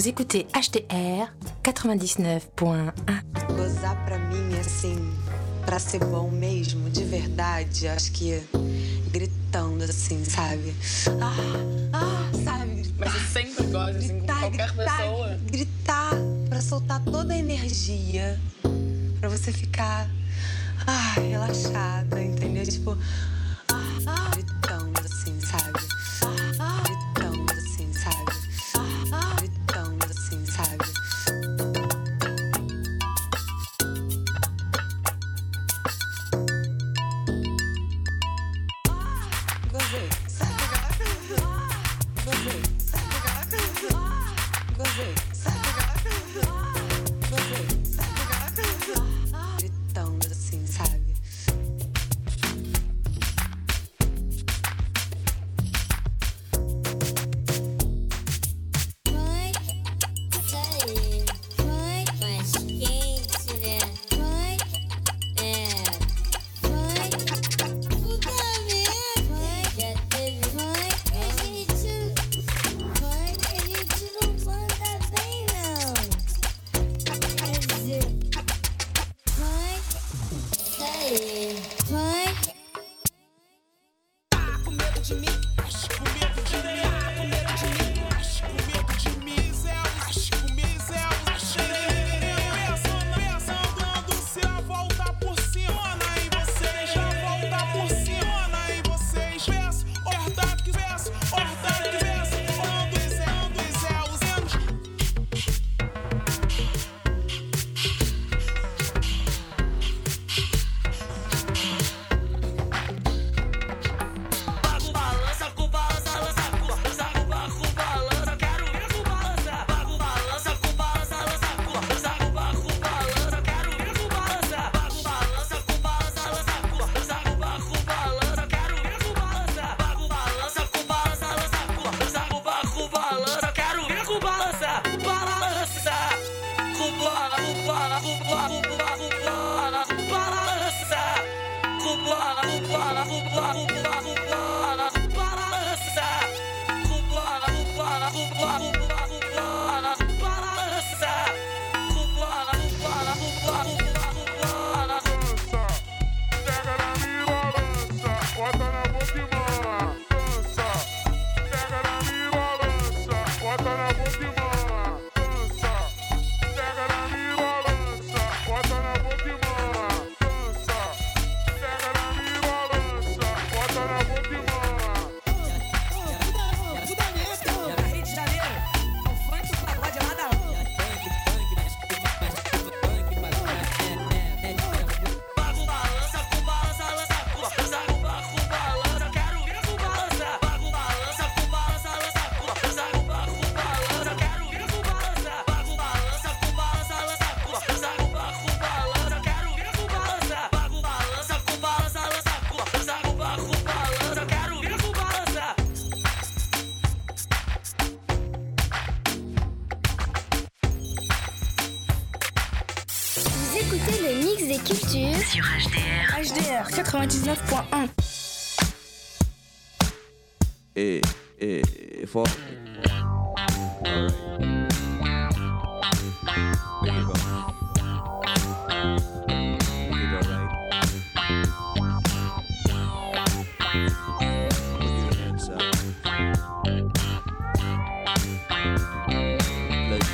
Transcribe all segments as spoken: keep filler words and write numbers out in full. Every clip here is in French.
Vous écoutez H T R quatre-vingt-dix-neuf point un. Gozar pra mim, assim, pra ser bom mesmo, de verdade, acho que gritando, assim, sabe? Ah, ah, sabe? Mas você sempre gosta, assim, com qualquer gritar, pessoa? Gritar, pra soltar toda a energia, pra você ficar, ah, relaxada, entendeu? Tipo, ah, ah, gritando, assim, sabe? Ah, ah, gritando, assim, sabe? Ah, ah, gritando, assim, sabe? Gozei, sabe aquela coisa? Gozei, sabe aquela coisa? Gozei, sabe aquela coisa? Gozei, sabe aquela coisa? Gritando assim, sabe? Sur H D R. H D R quatre-vingt-dix-neuf point un. Et, et, et fort. Alright. There you go. Make it alright. Put your hands up. Let's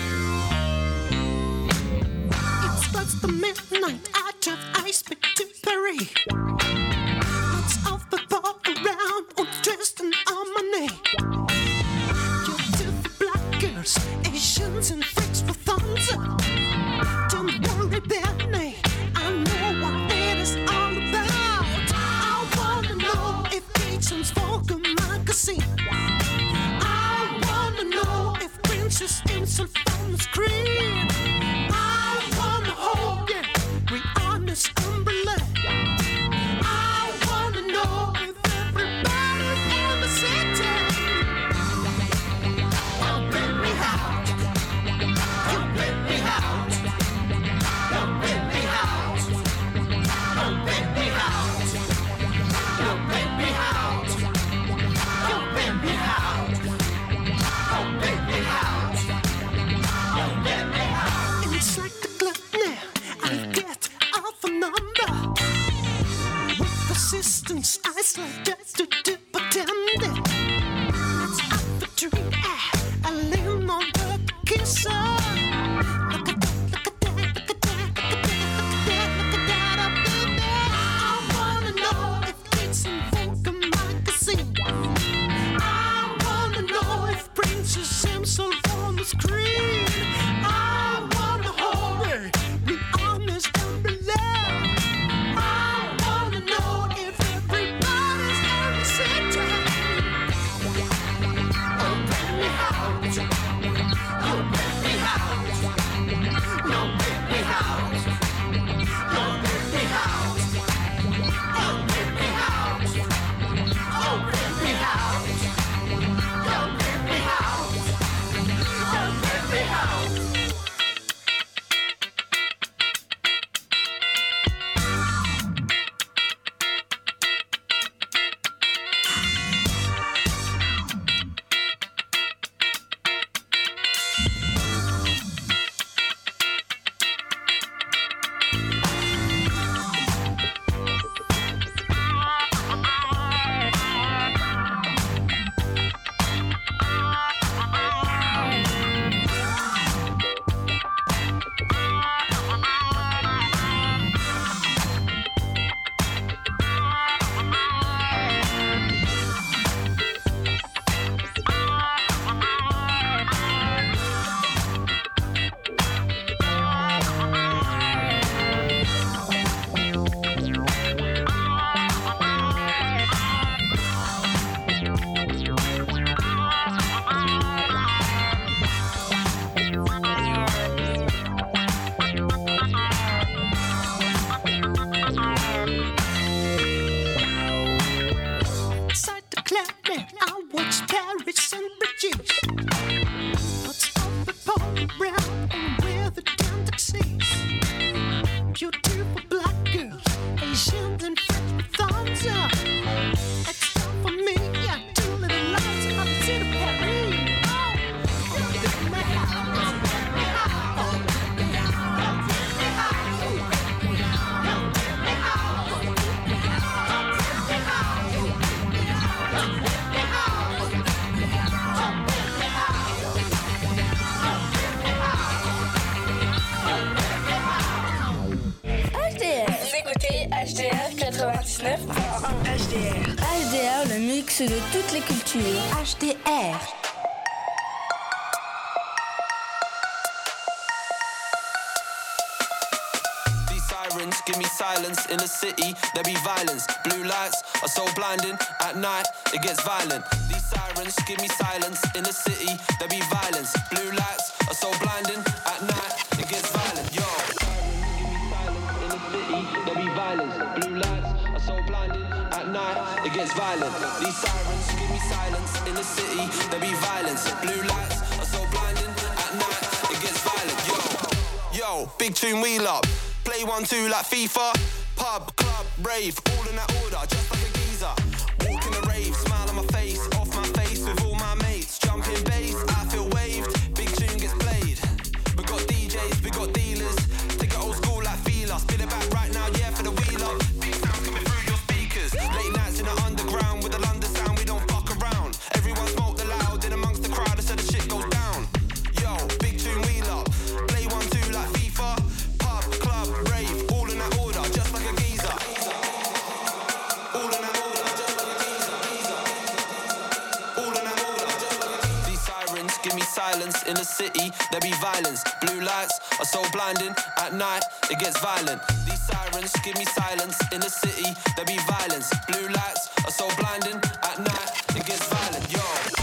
It's past the midnight. I just I speak to Perry. Lots of people around, all dressed in harmony. Beautiful black girls, Asians and freaks with thumbs up. Don't worry about me, I know what it is all about. I wanna know if Peyton's Vogue magazine. I wanna know if Princess Insult on the screen. I wanna hold you. Rihanna's umbrella. I R. H D R, le mix de toutes les cultures. H D R. Give me silence in the city, there be violence. Blue lights are so blinding, at night it gets violent. These sirens give me silence in the city, there be violence. Blue lights are so blinding, at night it gets violent. Yo, sirens give me silence in the city, there be violence. Blue lights are so blinding, at night it gets violent. These sirens give me silence in the city, there be violence. Blue lights are so blinding, at night it gets violent. Yo, yo, big tune wheel up. Play one, two like FIFA. Pub, club, rave, all in that order, just like a geezer. Walk in the rave, smile on my face, off my face with all my mates. Jumping bass, I feel waved, big tune gets played. We got D Js, we got dealers. Take it old school like Fila. Spin it back right now, yeah, for the wheel up. Big sound coming through your speakers. Late nights in the underground with the London sound, we don't fuck around. Everyone smoke the loud in amongst the crowd, so the shit goes down. Yo, big tune wheel up. Play one, two like FIFA. Silence in the city, there be violence. Blue lights are so blinding, at night it gets violent. These sirens give me silence in the city, there be violence. Blue lights are so blinding, at night it gets violent. Yo,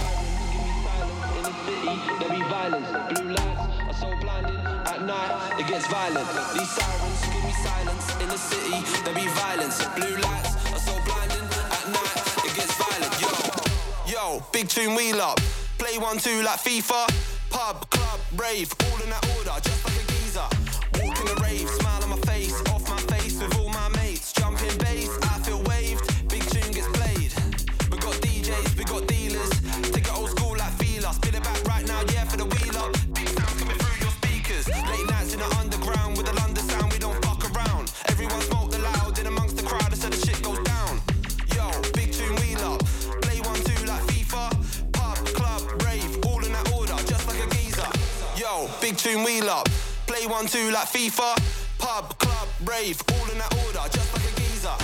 there be violence. Blue lights are so blinding, at night it gets violent. These sirens give me silence in the city, there be violence. Blue lights are so blinding, at night it gets violent. Yo, yo, big tune wheel up. Play one, two like FIFA. Pub, club, rave, all in that order, just like a geezer. Walk in the rave, smile on my face, off my face with all my mates. Jumping bass, I feel waved, big tune gets played. We got D Js, we got dealers. Take it old school like Fila. Spin it back right now, yeah, for the wheel up. Big sound coming through your speakers. Late nights in the underground with the London sound, we don't fuck around. Everyone smoke the loud in amongst the crowd, so the shit goes down. Yo, big tune wheel up. Play one, two like FIFA. Yo, big tune wheel up. Play one, two like FIFA. Pub, club, rave, all in that order, just like a geezer.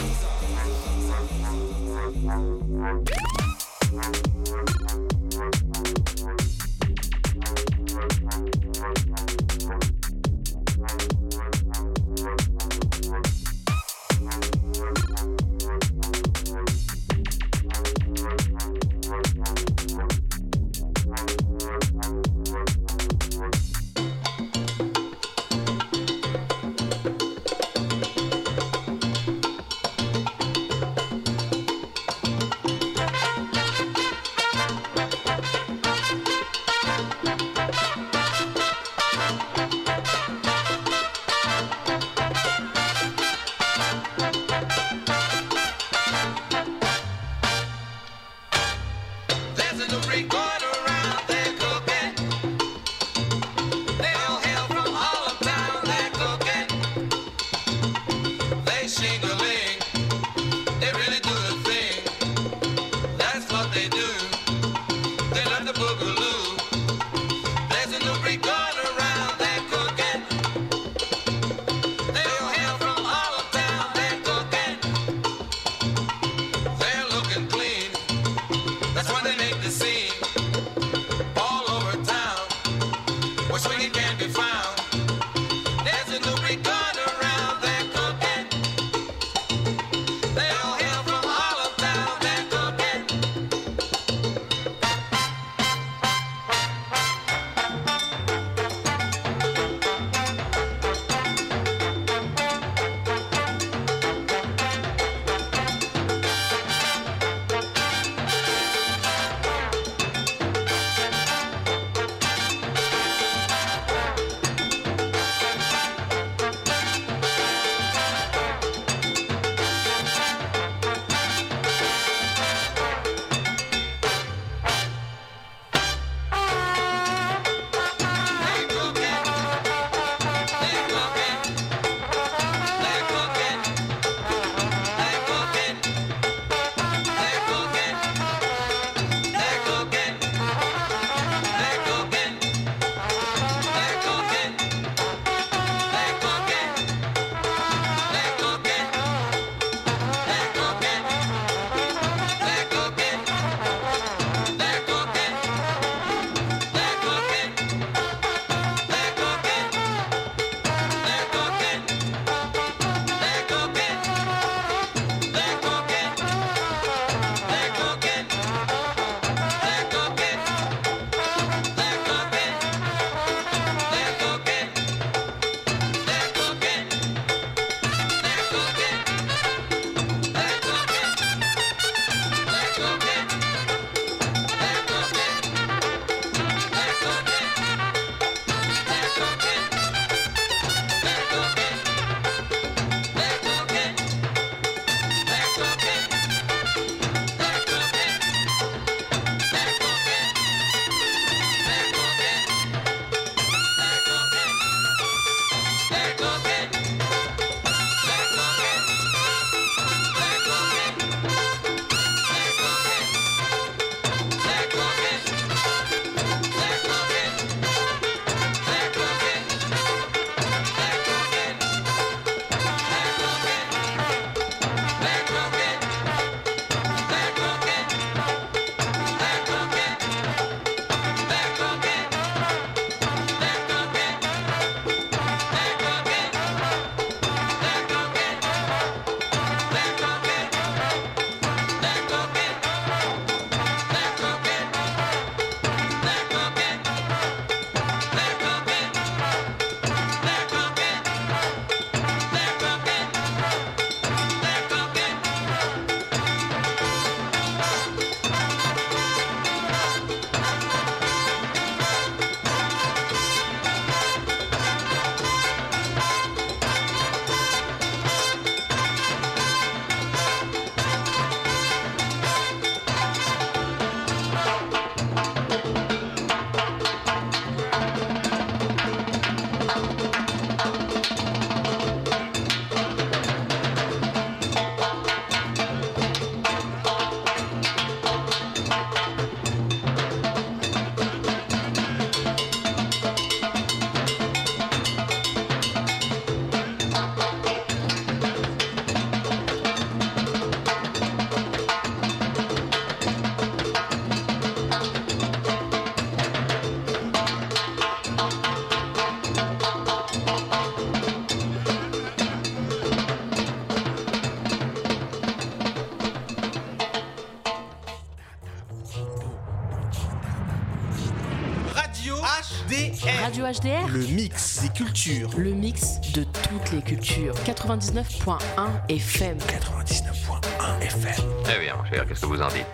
D R. Radio H D R. Le mix des cultures. Le mix de toutes les cultures. quatre-vingt-dix-neuf point un F M. quatre-vingt-dix-neuf point un F M. Eh bien, mon cher, qu'est-ce que vous en dites?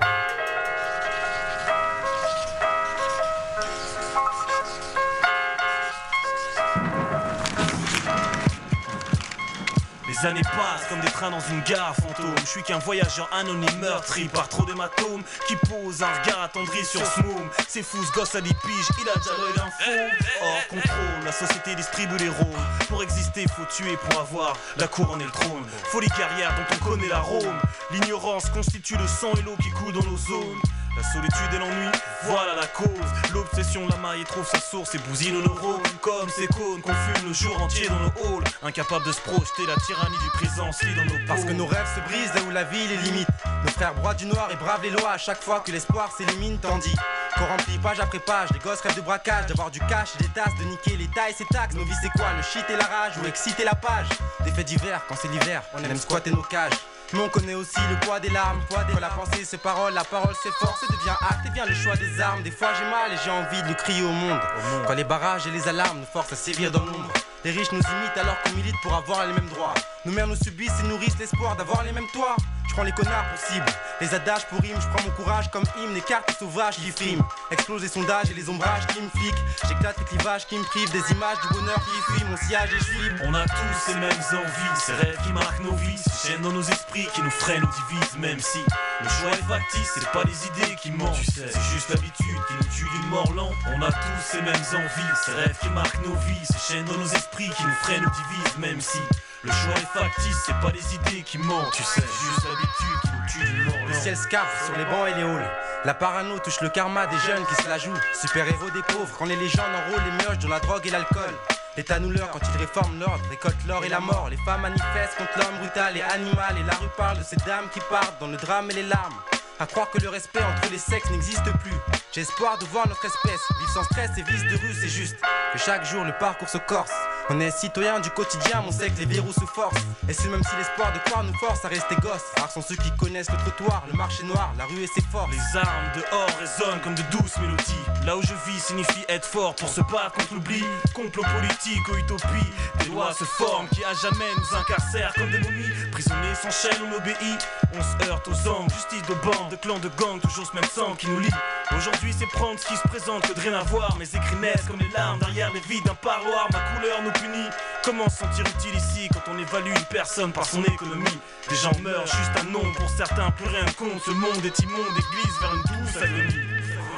Les années passent comme des trains dans une gare fantôme. Je suis qu'un voyageur anonyme meurtri par trop d'hématomes qui pose un regard attendri sur ce môme. C'est fou, ce gosse a des piges, il a déjà l'œil d'un fauve. Hors contrôle, la société distribue les rôles. Pour exister, faut tuer pour avoir la couronne et le trône. Folie carrière dont on connaît l'arôme. L'ignorance constitue le sang et l'eau qui coule dans nos zones. La solitude et l'ennui, voilà la cause. L'obsession de la maille trouve sa source et bousille nos neurones. Comme ces cônes qu'on fume le jour entier dans nos halls. Incapables de se projeter, la tyrannie du présent se lit dans nos peaux. Parce que nos rêves se brisent là où la vie les limite. Nos frères broient du noir et bravent les lois à chaque fois que l'espoir s'élimine. Tandis qu'on remplit page après page, les gosses rêvent de braquage, d'avoir du cash et des tasses, de niquer les tailles, ses taxes. Nos vies c'est quoi, le shit et la rage, ou exciter la page. Des faits divers, quand c'est l'hiver, on aime squatter nos cages. Mais on connaît aussi le poids des larmes, poids des... Quand la pensée se parole, la parole s'efforce et devient acte et vient le choix des armes. Des fois j'ai mal et j'ai envie de le crier au monde. Au monde. Quand les barrages et les alarmes nous forcent à sévir dans l'ombre. Les riches nous imitent alors qu'on milite pour avoir les mêmes droits. Nos mères nous subissent et nourrissent l'espoir d'avoir les mêmes toits. Je prends les connards pour cible, les adages pour rime. Je prends mon courage comme hymne, les cartes sauvages qui friment. Explose les sondages et les ombrages qui me fliquent. J'éclate les clivages qui me privent des images du bonheur qui fuit mon sillage et je suis libre. On a tous ces mêmes envies, ces rêves qui marquent nos vies, ces chaînes dans nos esprits qui nous freinent ou divisent. Même si le choix est factice, c'est pas les idées qui mentent, tu sais, c'est juste l'habitude qui nous tue d'une mort lente. On a tous ces mêmes envies, ces rêves qui marquent nos vies, ces chaînes dans nos esprits qui nous freinent ou divisent. Même si le choix est factice, c'est pas les idées qui mentent, tu sais, juste l'habitude qui nous tue d'une mort lente. Le ciel scaffe sur les bancs et les halls. La parano touche le karma des jeunes qui se la jouent. Super-héros des pauvres quand les légendes enrôlent les mioches dans la drogue et l'alcool. L'État nous leurre quand il réforme l'ordre, récolte l'or et la mort. Les femmes manifestent contre l'homme brutal et animal. Et la rue parle de ces dames qui partent dans le drame et les larmes. À croire que le respect entre les sexes n'existe plus. J'ai espoir de voir notre espèce vivre sans stress et vice de rue. C'est juste que chaque jour le parcours se corse. On est citoyens du quotidien, mon sait que les verrous se forcent. Et ce même si l'espoir de croire nous force à rester gosses. Rares sont ceux qui connaissent le trottoir, le marché noir, la rue et ses forces. Les armes dehors résonnent comme de douces mélodies. Là où je vis signifie être fort pour se battre contre l'oubli. Complot politique ou utopie. Des lois se forment qui à jamais nous incarcèrent comme des momies. Prisonniers s'enchaînent, on obéit. On se heurte aux angles, justice de bande, de clans, de gangs, toujours ce même sang qui nous lie. Aujourd'hui c'est prendre ce qui se présente que de rien avoir. Mes écrits naissent comme les larmes derrière les vides d'un parloir. Ma couleur nous punit. Comment se sentir utile ici quand on évalue une personne par son économie? Des gens meurent, juste un nom, pour certains plus rien ne compte. Ce monde est immonde et glisse vers une douce agonie.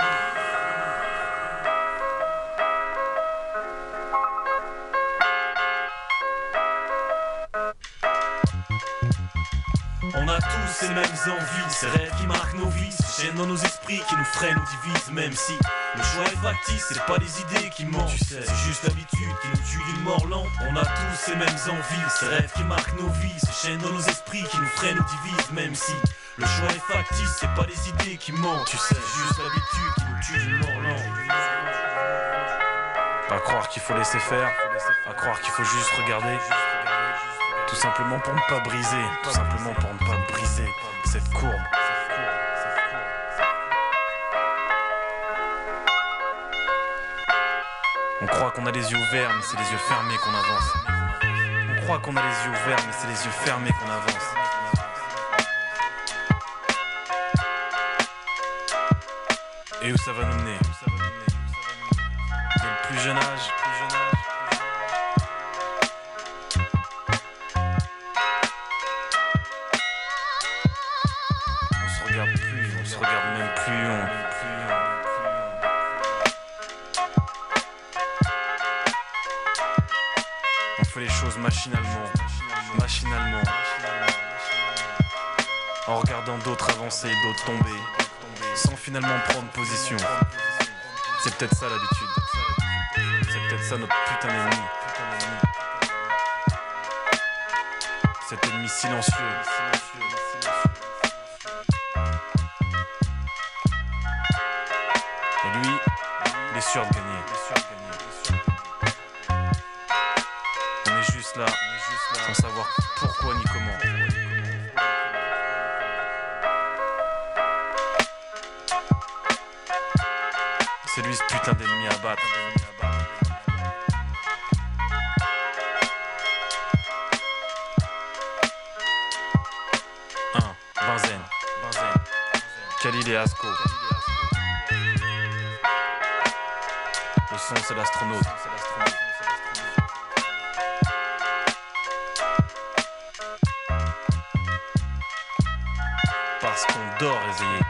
On a tous ces mêmes envies, ces rêves qui marquent nos vies, ces chaînes dans nos esprits qui nous freinent ou divisent. Même si le choix est factice, c'est pas les idées qui mentent, tu sais, c'est juste l'habitude qui nous tue d'une mort lente. On a tous ces mêmes envies, ces rêves qui marquent nos vies, ces chaînes dans nos esprits qui nous freinent ou divisent. Même si le choix est factice, c'est pas les idées qui mentent, tu sais, c'est juste l'habitude qui nous tue d'une mort lente. À croire qu'il faut laisser faire, à croire qu'il faut juste regarder. Tout simplement pour ne pas briser, tout simplement pour ne pas briser cette courbe. On croit qu'on a les yeux ouverts, mais c'est les yeux fermés qu'on avance. On croit qu'on a les yeux ouverts, mais c'est les yeux fermés qu'on avance. Et où ça va nous mener? Dès le plus jeune âge, machinalement, machinalement, en regardant d'autres avancer, d'autres tomber, sans finalement prendre position. C'est peut-être ça l'habitude, c'est peut-être ça notre putain d'ennemi, cet ennemi silencieux. Et lui, il est sûr de gagner. Là, sans savoir pourquoi ni comment. C'est lui ce putain d'ennemi à battre. Khalil et Asco. Le son c'est l'astronaute. Parce qu'on dort éveillé.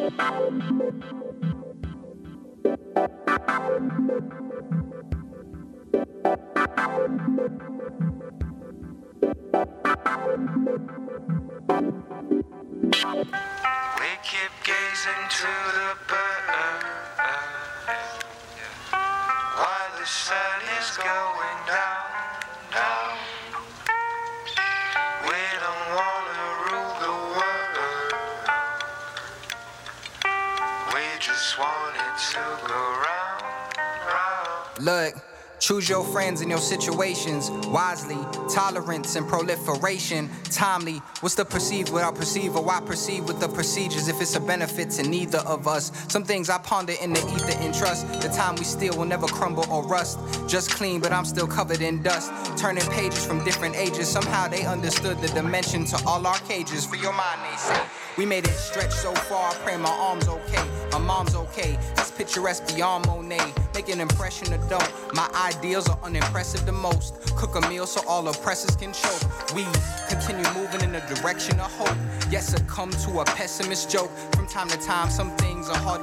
We keep gazing to the bird while the sun is going down, down. We don't wanna rule the world. We just want it to go round, round. Look, choose your friends and your situations wisely. Tolerance and proliferation, timely. What's the perceived without perceive, or why perceive with the procedures if it's a benefit to neither of us? Some things I ponder in the ether and trust. The time we steal will never crumble or rust. Just clean, but I'm still covered in dust. Turning pages from different ages. Somehow they understood the dimension to all our cages. For your mind, they say. We made it stretch so far, I pray my arm's okay. My mom's okay. It's picturesque beyond Monet. Make an impression or don't. My ideals are unimpressive the most. Cook a meal so all oppressors can choke. We continue moving in the direction of hope. Yet succumb to a pessimist joke. From time to time, some things are hard